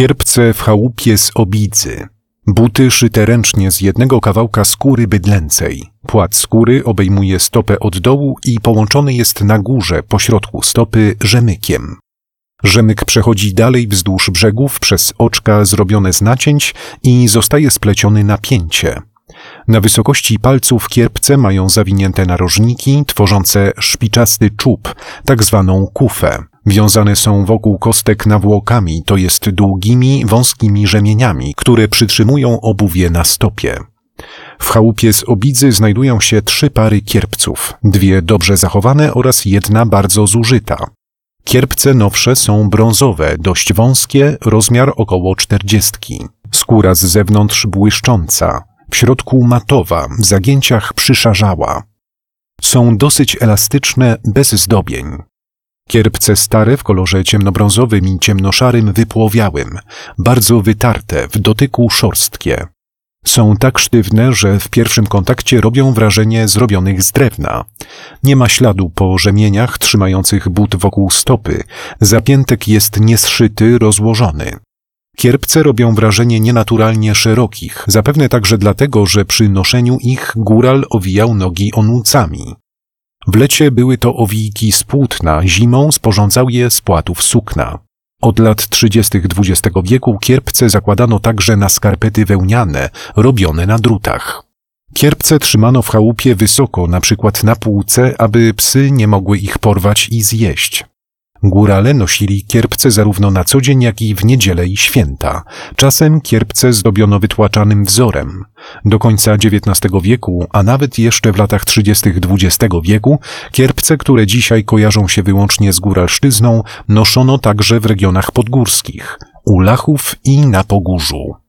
Kierpce w chałupie z Obidzy. Buty szyte ręcznie z jednego kawałka skóry bydlęcej. Płat skóry obejmuje stopę od dołu i połączony jest na górze, pośrodku stopy, rzemykiem. Rzemyk przechodzi dalej wzdłuż brzegów przez oczka zrobione z nacięć i zostaje spleciony na pięcie. Na wysokości palców kierpce mają zawinięte narożniki tworzące szpiczasty czub, tak zwaną kufę. Wiązane są wokół kostek nawłokami, to jest długimi, wąskimi rzemieniami, które przytrzymują obuwie na stopie. W chałupie z Obidzy znajdują się 3 pary kierpców, 2 dobrze zachowane oraz 1 bardzo zużyta. Kierpce nowsze są brązowe, dość wąskie, rozmiar około 40. Skóra z zewnątrz błyszcząca, w środku matowa, w zagięciach przyszarzała. Są dosyć elastyczne, bez zdobień. Kierpce stare w kolorze ciemnobrązowym i ciemnoszarym wypłowiałym, bardzo wytarte, w dotyku szorstkie. Są tak sztywne, że w pierwszym kontakcie robią wrażenie zrobionych z drewna. Nie ma śladu po rzemieniach trzymających but wokół stopy. Zapiętek jest niezszyty, rozłożony. Kierpce robią wrażenie nienaturalnie szerokich, zapewne także dlatego, że przy noszeniu ich góral owijał nogi onucami. W lecie były to owijki z płótna, zimą sporządzał je z płatów sukna. Od lat 30. XX wieku kierpce zakładano także na skarpety wełniane, robione na drutach. Kierpce trzymano w chałupie wysoko, na przykład na półce, aby psy nie mogły ich porwać i zjeść. Górale nosili kierpce zarówno na co dzień, jak i w niedzielę i święta. Czasem kierpce zdobiono wytłaczanym wzorem. Do końca XIX wieku, a nawet jeszcze w latach 30. XX wieku, kierpce, które dzisiaj kojarzą się wyłącznie z góralszczyzną, noszono także w regionach podgórskich, u Lachów i na Pogórzu.